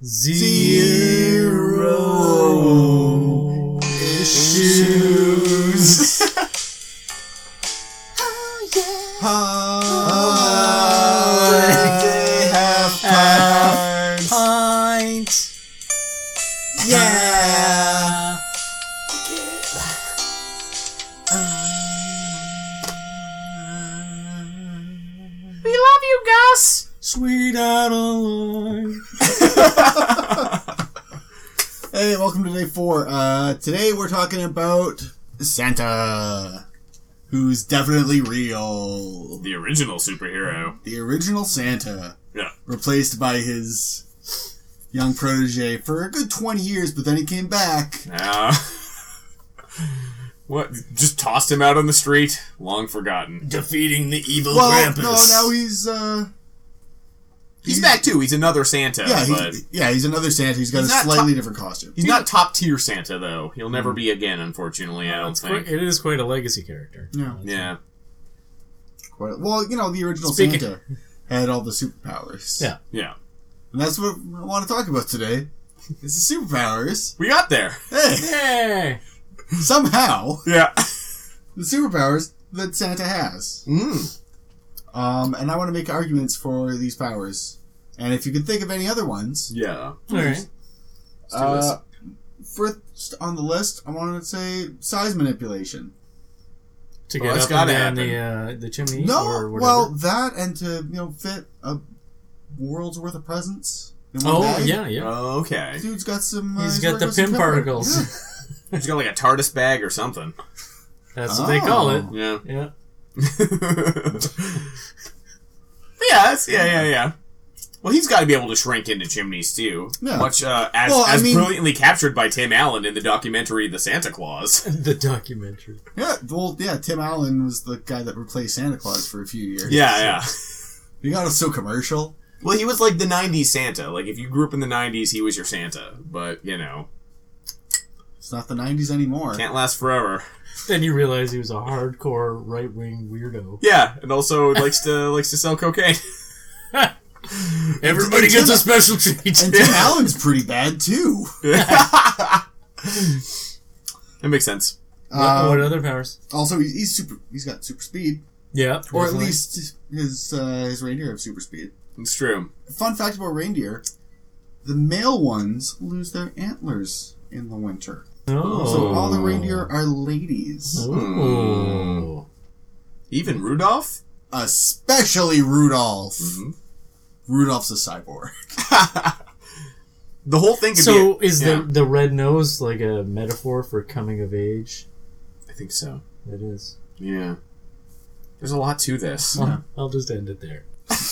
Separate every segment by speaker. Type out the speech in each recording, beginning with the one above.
Speaker 1: Zero issues.
Speaker 2: Holiday half
Speaker 1: pint.
Speaker 2: Yeah.
Speaker 1: We love you, Gus.
Speaker 2: Sweet Adeline. Hey, welcome to day 4. Today we're talking about Santa, who's definitely real.
Speaker 3: The original superhero.
Speaker 2: The original Santa.
Speaker 3: Yeah.
Speaker 2: Replaced by his young protege for a good 20 years, but then he came back.
Speaker 3: What? Just tossed him out on the street? Long forgotten.
Speaker 1: Defeating the evil
Speaker 2: Well,
Speaker 1: Krampus.
Speaker 2: no, now
Speaker 3: He's back too. He's another Santa.
Speaker 2: He's another Santa. He's got a
Speaker 3: He's not
Speaker 2: slightly different costume.
Speaker 3: He's not top tier Santa though. He'll never be again, unfortunately. I don't think.
Speaker 1: It is quite a legacy character.
Speaker 3: Yeah.
Speaker 2: Well, you know, the original
Speaker 1: Speaking-
Speaker 2: Santa had all the superpowers.
Speaker 1: Yeah.
Speaker 3: Yeah.
Speaker 2: And that's what I want to talk about today. Is the superpowers.
Speaker 3: We got there.
Speaker 2: Hey,
Speaker 1: Hey.
Speaker 2: somehow,
Speaker 3: Yeah.
Speaker 2: the superpowers that Santa has. And I want to make arguments for these powers. And if you can think of any other ones,
Speaker 3: Yeah.
Speaker 1: All right.
Speaker 2: first on the list, I want to say size manipulation.
Speaker 1: To
Speaker 3: Well,
Speaker 1: get
Speaker 3: that's
Speaker 1: up and
Speaker 3: gotta
Speaker 1: down the chimney
Speaker 2: No,
Speaker 1: or whatever.
Speaker 2: well, that and to fit a world's worth of presents in one bag.
Speaker 1: yeah.
Speaker 3: Okay.
Speaker 2: Dude's got some.
Speaker 1: He's got the Pym particles.
Speaker 2: Yeah.
Speaker 3: He's got like a TARDIS bag or something.
Speaker 1: That's what they call it.
Speaker 3: Yeah.
Speaker 1: Yeah.
Speaker 3: Yeah. Well, he's got to be able to shrink into chimneys too.
Speaker 2: Yeah.
Speaker 3: Much as brilliantly captured by Tim Allen in the documentary The Santa Claus.
Speaker 1: The documentary.
Speaker 2: Yeah, well, yeah, Tim Allen was the guy that replaced Santa Claus for a few years.
Speaker 3: Yeah.
Speaker 2: He got us so commercial.
Speaker 3: Well, he was like the 90s Santa. Like, if you grew up in the 90s, he was your Santa. But,
Speaker 2: It's not the 90s anymore.
Speaker 3: can't last forever.
Speaker 1: Then you realize he was a hardcore right-wing weirdo.
Speaker 3: Yeah, and also likes to sell cocaine.
Speaker 1: Everybody gets a special treat.
Speaker 2: And Tim Allen's pretty bad, too.
Speaker 3: That makes sense.
Speaker 1: What other powers?
Speaker 2: Also, he's got super speed.
Speaker 1: Yeah.
Speaker 2: Or at
Speaker 1: definitely.
Speaker 2: least his reindeer have super speed.
Speaker 3: It's true.
Speaker 2: Fun fact about reindeer, the male ones lose their antlers in the winter.
Speaker 1: Oh.
Speaker 2: So all the reindeer are ladies.
Speaker 1: Oh.
Speaker 3: Even Rudolph?
Speaker 2: Especially Rudolph.
Speaker 3: Mm-hmm.
Speaker 2: Rudolph's a cyborg.
Speaker 3: The whole thing could
Speaker 1: So
Speaker 3: be...
Speaker 1: is the red nose like a metaphor for coming of age?
Speaker 3: I think so.
Speaker 1: It is.
Speaker 3: Yeah. There's a lot to this.
Speaker 1: Well, I'll just end it there.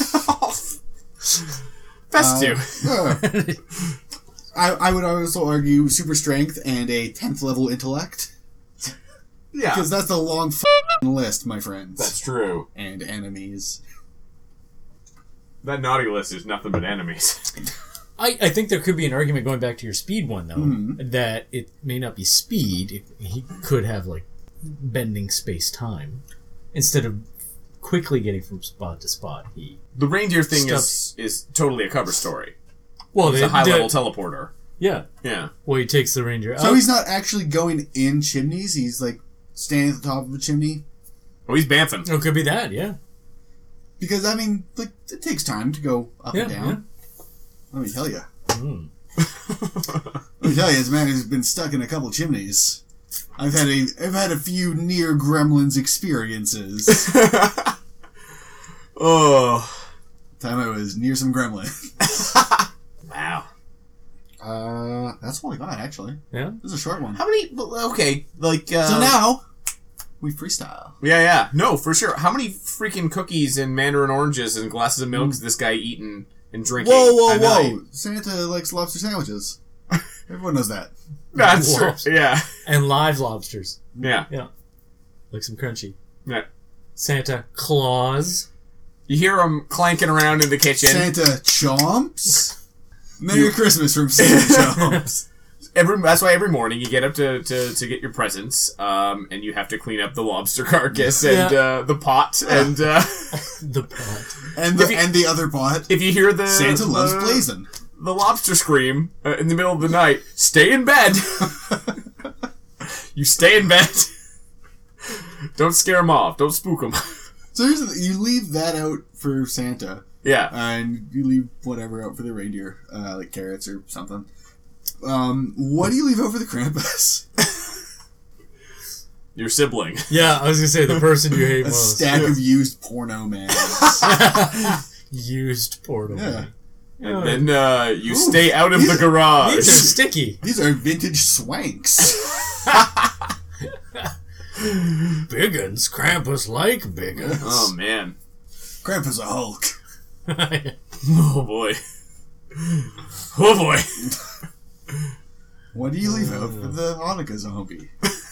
Speaker 3: Best to.
Speaker 2: I would also argue super strength and a 10th level intellect.
Speaker 3: Yeah.
Speaker 2: Because that's a long list, my friends.
Speaker 3: That's true.
Speaker 2: And enemies.
Speaker 3: That naughty list is nothing but enemies.
Speaker 1: I think there could be an argument going back to your speed one, though, that it may not be speed. He could have, like, bending space-time. Instead of quickly getting from spot to spot,
Speaker 3: The reindeer thing
Speaker 1: Stuffs.
Speaker 3: is totally a cover story.
Speaker 1: Well,
Speaker 3: It's a high-level teleporter.
Speaker 1: Yeah.
Speaker 3: Yeah.
Speaker 1: Well, he takes the ranger
Speaker 2: So
Speaker 1: up.
Speaker 2: he's not actually going in chimneys, he's like standing at the top of a chimney.
Speaker 3: Oh, he's bamfing.
Speaker 1: Oh, it could be that, yeah.
Speaker 2: Because, I mean, like, it takes time to go up and down. Let me tell you. Let me tell you, as a man who's been stuck in a couple chimneys, I've had a few near gremlins experiences.
Speaker 3: Oh.
Speaker 2: Time I was near some gremlins.
Speaker 3: Wow.
Speaker 2: That's all I got, actually.
Speaker 1: Yeah?
Speaker 2: This is a short one.
Speaker 3: How many... Okay, like...
Speaker 2: So now, we freestyle.
Speaker 3: Yeah. No, for sure. How many freaking cookies and mandarin oranges and glasses of milk is this guy eating and drinking?
Speaker 2: Whoa!
Speaker 3: a night?
Speaker 2: Santa likes lobster sandwiches. Everyone knows that.
Speaker 3: That's
Speaker 1: Whoa.
Speaker 3: true. Yeah.
Speaker 1: And live lobsters.
Speaker 3: Yeah.
Speaker 1: Yeah. Like some crunchy.
Speaker 3: Yeah.
Speaker 1: Santa Claus.
Speaker 3: You hear him clanking around in the kitchen.
Speaker 2: Santa Chomps. Merry Christmas from Santa Chomps.
Speaker 3: That's why every morning you get up to get your presents, and you have to clean up the lobster carcass and the pot and
Speaker 1: The pot.
Speaker 2: And the other pot.
Speaker 3: if you hear the
Speaker 2: Santa loves blazing.
Speaker 3: the lobster scream in the middle of the night, stay in bed. You stay in bed. Don't scare them off. Don't spook them.
Speaker 2: So here's the thing. You leave that out for Santa.
Speaker 3: Yeah.
Speaker 2: And you leave whatever out for the reindeer, like carrots or something. What do you leave out for the Krampus?
Speaker 3: Your sibling.
Speaker 1: Yeah, I was gonna say the person you hate
Speaker 2: A
Speaker 1: most.
Speaker 2: stack of used porno man.
Speaker 1: Used portal.
Speaker 2: Yeah.
Speaker 3: And then you stay out of the garage.
Speaker 1: These are sticky.
Speaker 2: These are vintage swanks.
Speaker 1: Biggins. Krampus like Biggins.
Speaker 3: Oh, man.
Speaker 2: Krampus a Hulk.
Speaker 3: Oh, boy. Oh, boy.
Speaker 2: What do you leave out for the Hanukkah zombie?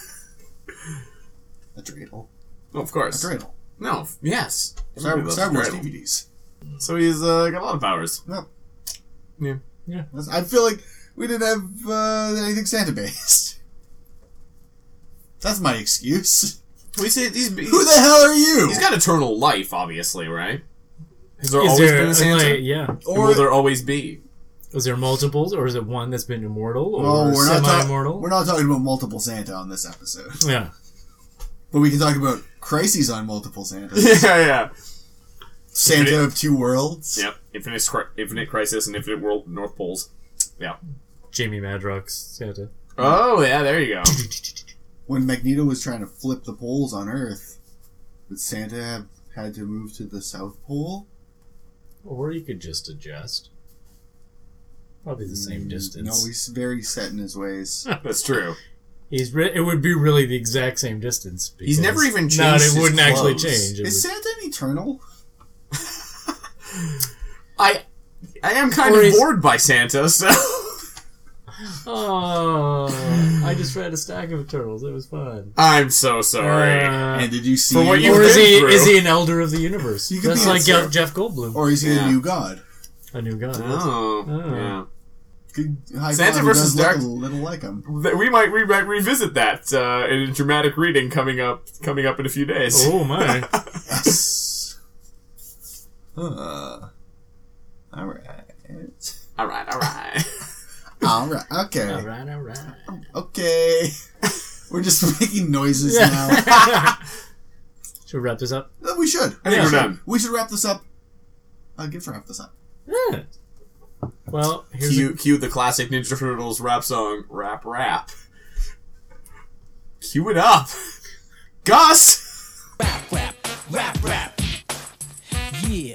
Speaker 2: A dreidel.
Speaker 3: Oh, of course.
Speaker 2: A dreidel.
Speaker 3: No, yes.
Speaker 2: Star Wars
Speaker 3: Dreidel.
Speaker 2: DVDs.
Speaker 3: So he's got a lot of powers.
Speaker 2: Yep.
Speaker 3: Yeah.
Speaker 2: I feel like we didn't have anything Santa based. That's my excuse.
Speaker 3: We say
Speaker 2: Who the hell are you?
Speaker 3: He's got eternal life, obviously, right? Has there
Speaker 1: Is
Speaker 3: always
Speaker 1: there,
Speaker 3: been a Santa?
Speaker 1: like, yeah.
Speaker 3: Or will there always be?
Speaker 1: Is there multiples, or is it one that's been immortal, or
Speaker 2: Well,
Speaker 1: semi-immortal?
Speaker 2: we're not talking about multiple Santa on this episode.
Speaker 1: Yeah.
Speaker 2: But we can talk about crises on multiple Santas.
Speaker 3: Yeah.
Speaker 2: Santa of Two Worlds.
Speaker 3: Yep. Infinite Crisis and Infinite World North Poles. Yeah.
Speaker 1: Jamie Madrox, Santa.
Speaker 3: Oh, yeah, there you go.
Speaker 2: When Magneto was trying to flip the poles on Earth, would Santa have had to move to the South Pole?
Speaker 1: Or you could just adjust. Probably the same distance.
Speaker 2: No, he's very set in his ways.
Speaker 3: That's true.
Speaker 1: It would be really the exact same distance.
Speaker 3: He's never even changed
Speaker 1: No, it
Speaker 3: his
Speaker 1: wouldn't actually
Speaker 3: clothes.
Speaker 1: change.
Speaker 2: Is Santa an eternal?
Speaker 3: I am kind
Speaker 1: Or
Speaker 3: of
Speaker 1: is-
Speaker 3: bored by Santa, so...
Speaker 1: Oh, I just read a stack of turtles. It was fun.
Speaker 3: I'm so sorry.
Speaker 2: And did you see?
Speaker 3: For what
Speaker 1: Or
Speaker 3: you've
Speaker 1: is
Speaker 3: been through.
Speaker 1: he an elder of the universe?
Speaker 2: You could
Speaker 1: That's
Speaker 2: be
Speaker 1: like
Speaker 2: a-
Speaker 1: Jeff Goldblum,
Speaker 2: Or is he
Speaker 3: Yeah.
Speaker 2: a new god?
Speaker 1: a new god.
Speaker 3: Oh,
Speaker 1: Oh.
Speaker 3: yeah.
Speaker 2: High
Speaker 3: Santa
Speaker 2: Five
Speaker 3: versus
Speaker 2: does look
Speaker 3: Dark-
Speaker 2: a little like him.
Speaker 3: We might revisit that in a dramatic reading coming up in a few days.
Speaker 1: Oh my!
Speaker 2: Yes. All right.
Speaker 3: All right.
Speaker 2: All right. Okay.
Speaker 1: all right.
Speaker 2: Okay. We're just making noises
Speaker 1: Yeah.
Speaker 2: now.
Speaker 1: Should we wrap this up?
Speaker 2: We should.
Speaker 3: I think we're done.
Speaker 2: We should wrap this up. Get to wrap this up.
Speaker 1: Yeah. Well, here's
Speaker 3: Cue the classic Ninja Turtles rap song, Rap. Cue it up. Gus!
Speaker 4: Rap. Yeah.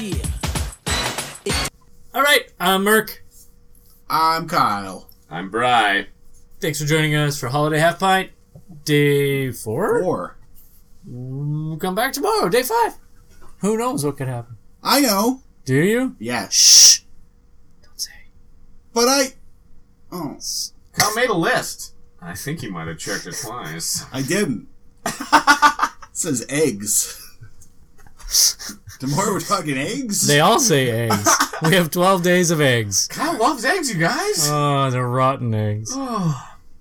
Speaker 1: all right. I'm Merc.
Speaker 2: I'm Kyle.
Speaker 3: I'm Bri.
Speaker 1: Thanks for joining us for Holiday Half Pint, Day 4.
Speaker 2: Or
Speaker 1: We'll come back tomorrow, Day 5. Who knows what could happen?
Speaker 2: I know.
Speaker 1: Do you?
Speaker 2: Yeah.
Speaker 1: Shh. Don't say.
Speaker 2: But oh,
Speaker 3: Kyle made a list. I think he might have checked it twice.
Speaker 2: I didn't. It says eggs. Tomorrow we're talking eggs.
Speaker 1: They all say eggs. We have 12 days of eggs.
Speaker 3: Kyle loves eggs, you guys.
Speaker 1: Oh, they're rotten eggs.
Speaker 3: Oh.